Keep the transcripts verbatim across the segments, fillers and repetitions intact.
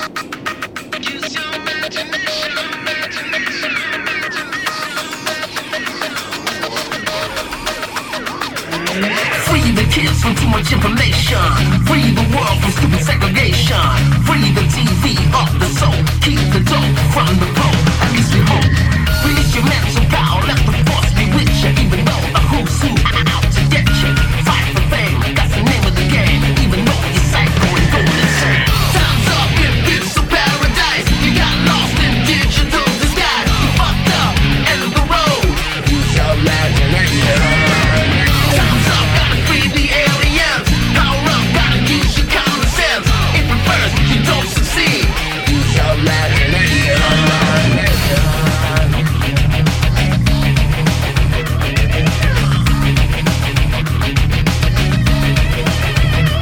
Free the kids from too much information. Free the world from stupid segregation. Free the T V of the soul. Keep the dope from the pole. At least we hope. Release your mental power. Let the force be with you. Even though the who's who out to get you. Fight for fame. That's the name of the game. Even though you're psycho and go insane. Time's up if it's a paradise. You got lost in digital disguise. You fucked up. End of the road. Use your imagination. Time's up. Gotta free the aliens. Power up. Gotta use your common sense. If at first you don't succeed, use your imagination.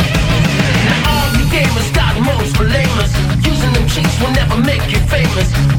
Now all you gamers got modes for lamers. Using them cheats will never make you famous.